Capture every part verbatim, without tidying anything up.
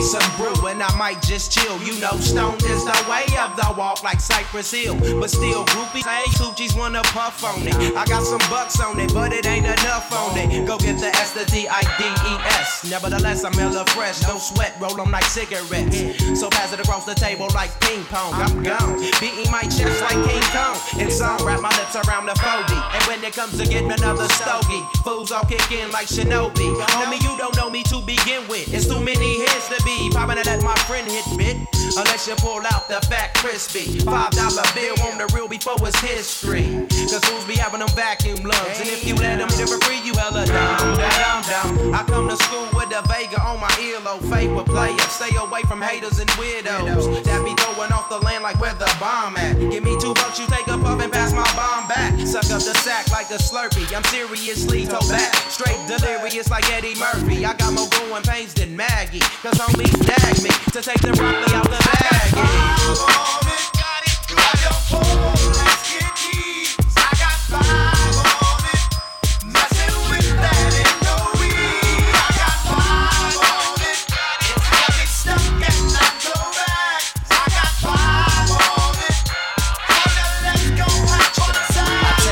some brew and I might just chill. You know, stoned is the way of the walk like Cypress Hill. But still, groupies, hey, Tucci's wanna puff on it. I got some bucks on it, but it ain't enough on it. Go get the S, the D, I, D, E, S. Nevertheless, I'm hella fresh, no sweat, roll them like cigarettes. So pass it across the table like ping pong. I'm gone, beating my chest like King Kong. And song, wrap my lips around the phobie. And when it comes to getting another stogie, fools all kick in like Shinobi. Homie, you don't know me to begin with. It's too many hits to be popping to let my friend hit bit. Unless you pull out the fat crispy five dollar bill on the real before it's history. Cause fools be having them vacuum lungs. And if you let them hit it for free, you hella dumb, dumb, dumb. I come to school with a Vega on my earlobe. Favorite player, stay away from haters and weirdos that be throwing off the land like where the bomb at. Give me two bucks, you take a puff and pass my bomb back. Suck up the sack like a Slurpee. I'm seriously toe back, straight delirious like Eddie Murphy. I got more growing pains than Maggie. Cause homies nag me to take the broccoli out the bag. Yeah. On it, got it, grab your phone, let's get keys. I got five on it, messing with that ain't no weed. I got five on it, it's got me stuck and not go back. I got five on it, now let's go out on the side.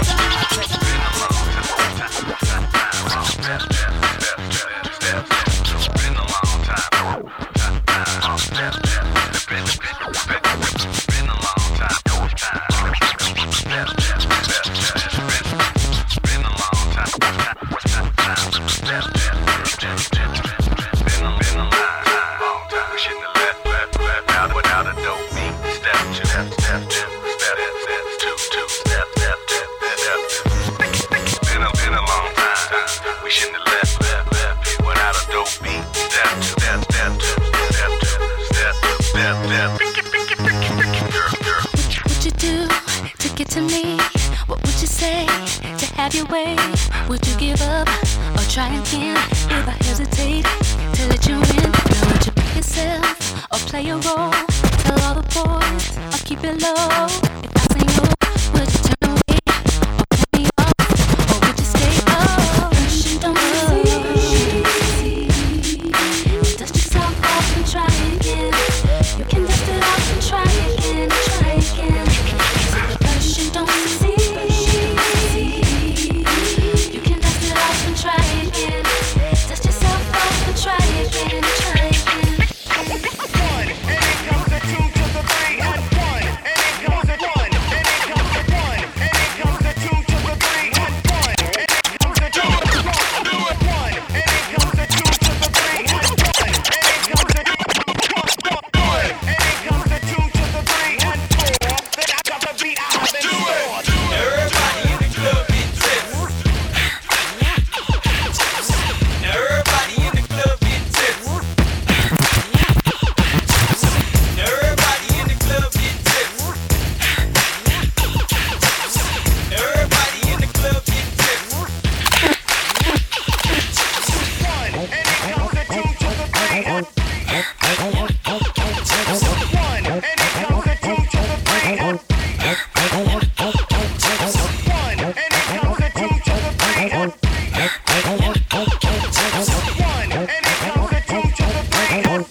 Been a long time. To me, what would you say to have your way? Would you give up or try again? If I hesitate to let you in, now would you pick yourself or play a role? Tell all the boys or keep it low. If I say no, would you turn away or cut me off? Or would you stay up? You don't see. Dust yourself off and try again. You can dust it off and try again, try again. Don't see. You can dust it off and try again. Dust yourself off and try again, try again. One, and it comes to two to the three and one, and it comes to one, and it comes to one, and it comes to two to the three and one, and it comes to two to the one, and it comes to two to the three and one, and it comes to one, and it comes to two to the three and four. Then I got the beat out. Everybody in the club get tips. Everybody in the club get tips. Everybody in the club get tips. Everybody in the club get tips. One, and it comes to two to the three. One, and it comes to two to the three. One, and it comes to two to the three. One, and it comes to two to the three. One,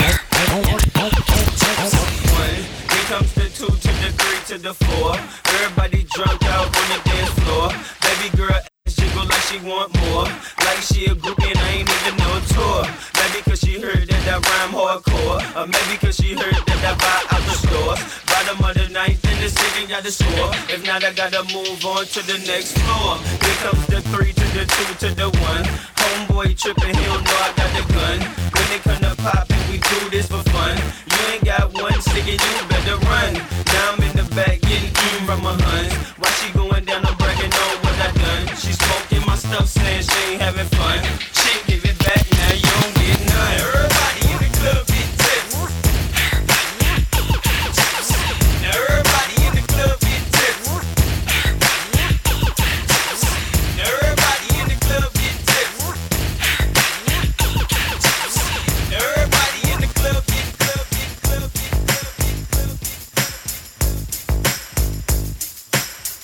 it comes to two to the three to the four. Everybody drunk out on the dance floor. Baby girl ass jiggle like she want more. Like she a groupie and I ain't even no tour. Maybe cause she heard that I rhyme hardcore. Or maybe cause she heard that I buy out the stores. Bottom of the ninth in the city got the score. If not I gotta move on to the next floor. Here comes the three to the two to the one. Homeboy tripping, he don't know I got the gun. When they come to poppin', we do this for fun. You ain't got one ticket, you better run. Now I'm in the back getting mm from my huns. While she going down, I'm bragging on what I done. She smoking my stuff, saying she ain't having fun. She give it back, now you don't get none. Everybody in the club get tips. Everybody in the club get tips. Everybody in the club get tips. Everybody in the club get club get club get club get club.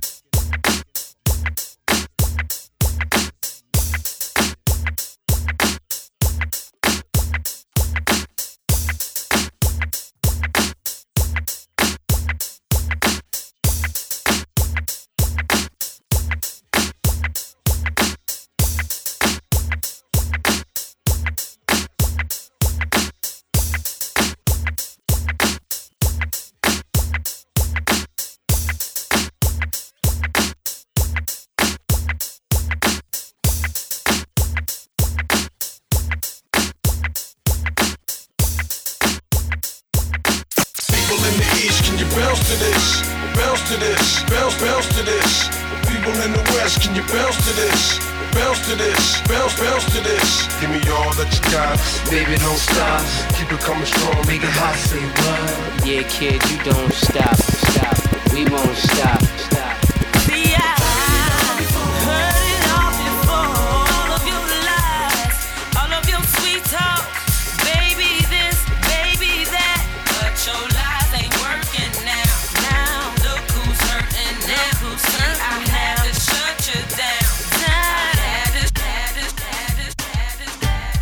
bounce to this, bounce to this, bounce, bounce to this. People in the West, can you bounce to this, bounce to this, bounce, bounce to this. Give me all that you got, baby, don't stop. Keep it coming strong, make it hot, say what? Yeah, kid, you don't stop, stop. We won't stop, stop. See, I heard it all before. All of your lies, all of your sweet talk. Baby this, baby that. But your lies ain't working now. Now, look who's hurting now. Who's hurting I had to shut you down. I had to, had to, had to, had to, had to.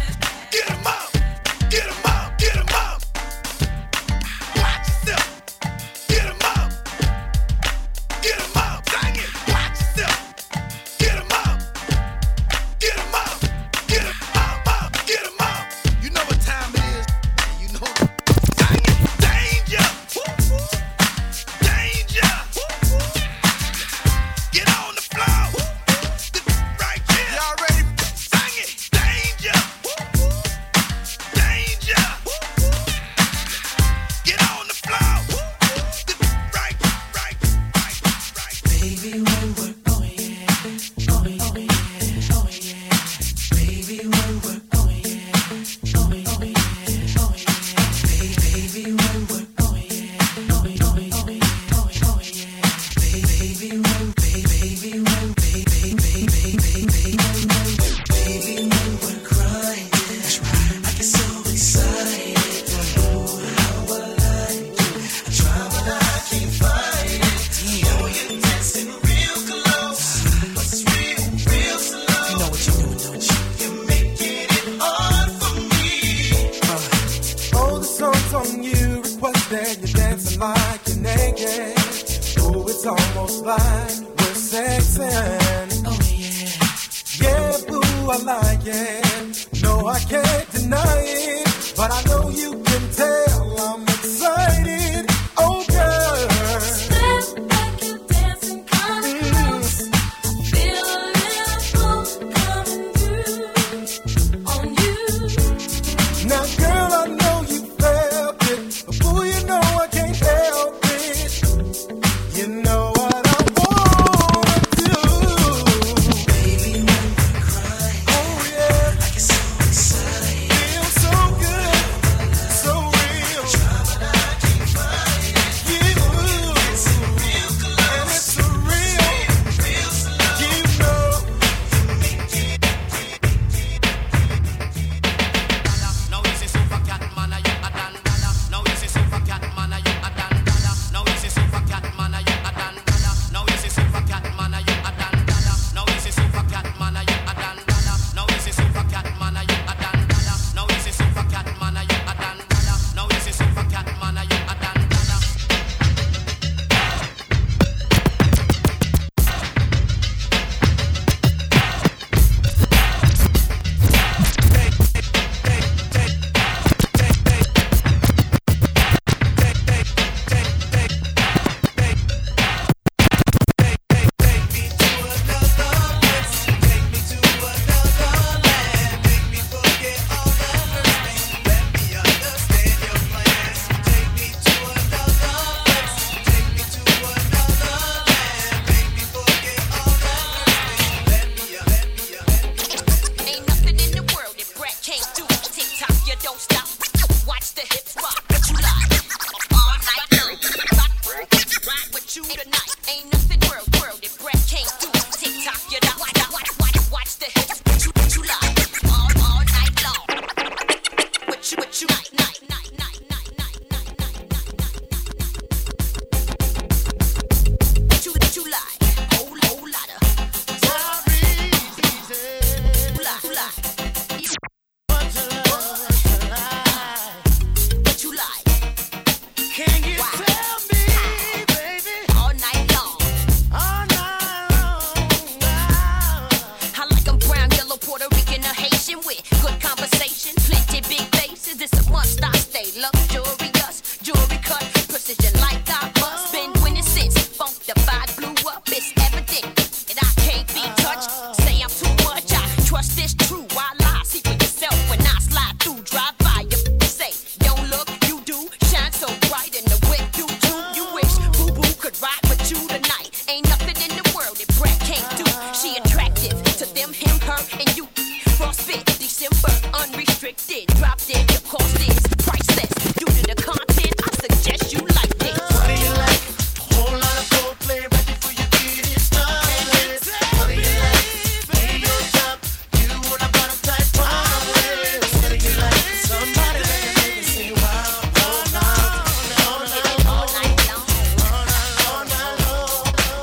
Now, girl, I know you felt it, but boy, you know I can't help it. You know what I wanna do, baby. When you cry, oh yeah, I get so excited, feel so good, so real. Try but I can't find you. It's a real close, and it's a real, real slow. You know. Now is it super cat man, are you a dan dada? Now is it super cat man, are you a dan dada? Now is it super cat man, are you a dan dada? Now is it super cat man, are you a dan dada? Now is it super cat man, are you a dan dada? Now is it super cat man, are you a dan dada? Now is it super cat man, are you a dan dada? Now is it super cat man, are you a dan dada? Ain't nothing in the world that Brett can't do. TikTok, you don't stop. Watch the hips rock, but you lie. All night long, ride with you tonight. Ain't nothing world, world that Brett can't do. TikTok, you don't stop. Watch, watch, watch the hips, but you, but you lie. All, all night long, with you, with you, night, night, night, night, night, night, night, night, night, night. But you, but you lie. Whole, whole lot of. But you lie. Can you tell me, baby? All night long. All night long. I like 'em brown, yellow, Puerto Rican, or Haitian with good conversation, plenty big faces. It's a must I stay luxurious, jewelry cut, precision like I must. Been winning since funk divide blew up. It's evident that I can't be touched. Say I'm too much, I trust this true. I lie, see for yourself when I slide through, drive by. You say, don't look, you do, shine so bright in the whip, you too. You wish Boo Boo could ride with you tonight. Ain't nothing in the world that Brett can't do. She attractive to them, him, her, and you. Frostbit, December, unrestricted. Drop dead, your cost is priceless. Due to the content, I suggest you like this. What do you like? Whole lot of foreplay ready for you to get started. What do you like? Lay your top, you want a bottom tight promise. What do you like? Somebody that can make me say wow. All night, all night, all night long, all night, all night long.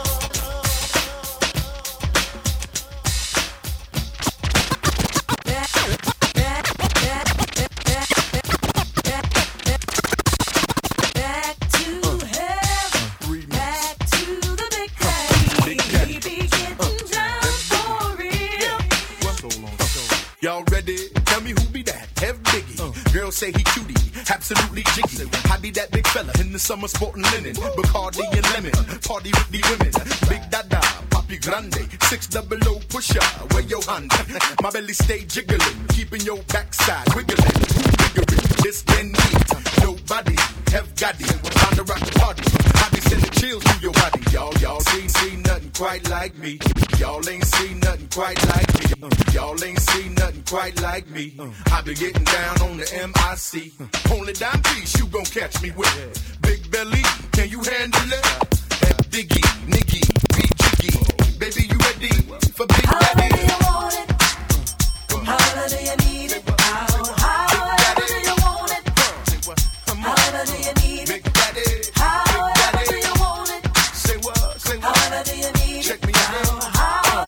Back to heaven, back to the big daddy. We be getting down for real. Y'all ready? Tell me who be that? F Biggie. Girls say he cutie, absolutely jiggy. I be that big fella in the summer sporting linen. Bacardi and lemon, party with the women. Big Dada, Papi Grande, six double O pusher. Where your hand? My belly stay jiggling, keeping your backside wiggling. Wiggling, this can me. Nobody have got it. Time to rock the party. I be sending chills through your body. Y'all, y'all ain't seen nothing quite like me. Y'all ain't seen nothing quite like me. Y'all ain't seen nothing quite like me. I be getting down on the M I C. Only dime piece you gon' catch me with. Big belly, can you handle it? F Diggy, Niggy, B Jiggy. Baby, you ready for Big Daddy? How do you want it? How do you need it? How, how do you want it? How do you need it? How do you want it? Say what? Say what? How do you need it? Check me out. How,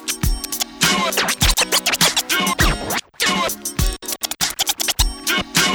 Do it.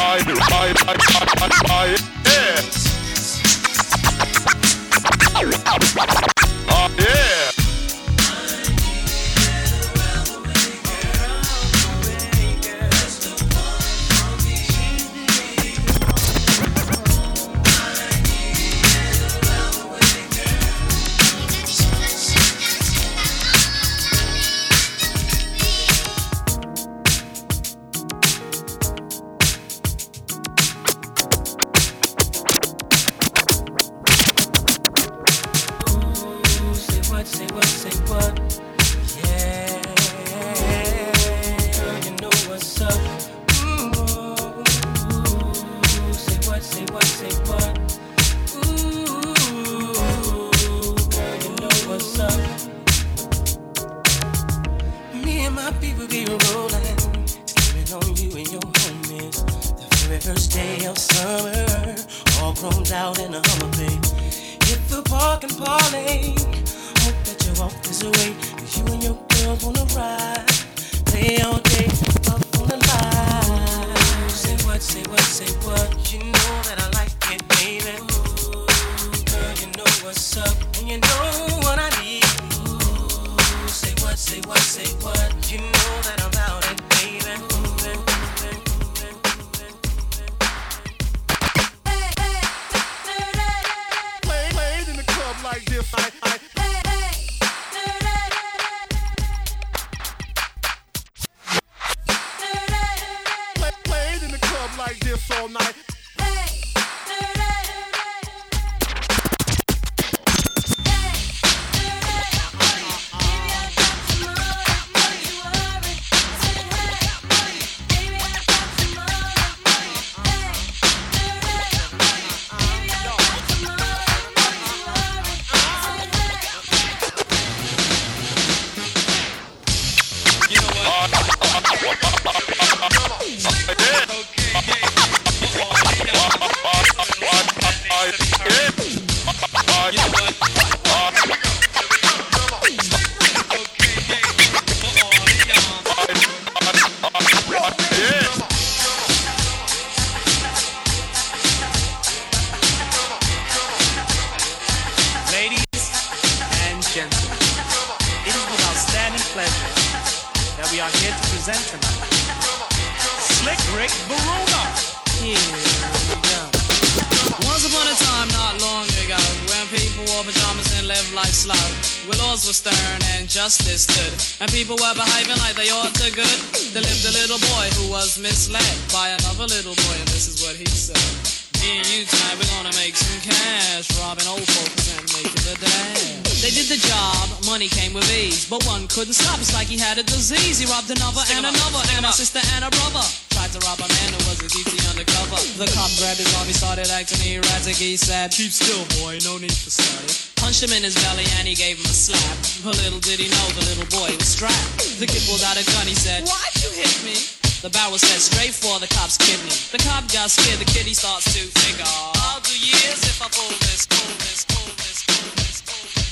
Justice stood, and people were behaving like they ought to good. There lived a little boy who was misled by another little boy, and this is what he said. Me and you tonight, we're gonna make some cash, robbing old folks and making the dash. They did the job, money came with ease, but one couldn't stop, it's like he had a disease. He robbed another and another, and a sister and a brother. Tried to rob a man who was a D T undercover. The cop grabbed his arm, he started acting erratic. He said, keep still boy, no need for static. Punched him in his belly and he gave him a slap. But little did he know the little boy was strapped. The kid pulled out a gun, he said, why'd you hit me? The barrel said straight for the cop's kidney. The cop got scared, the kid he starts to figure, I'll do years if I pull this, pull this, pull this, pull this, pull this.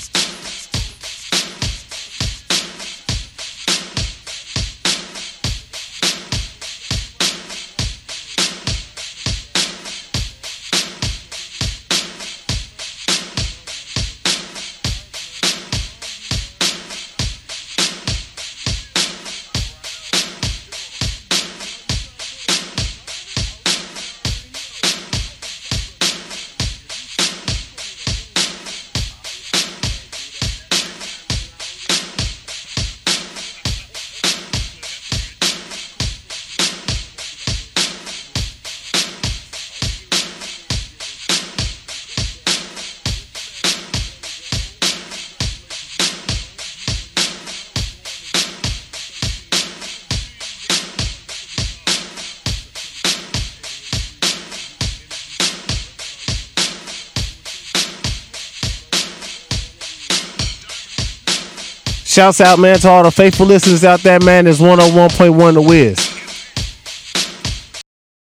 Shouts out, man, to all the faithful listeners out there, man. It's one oh one point one The Wiz.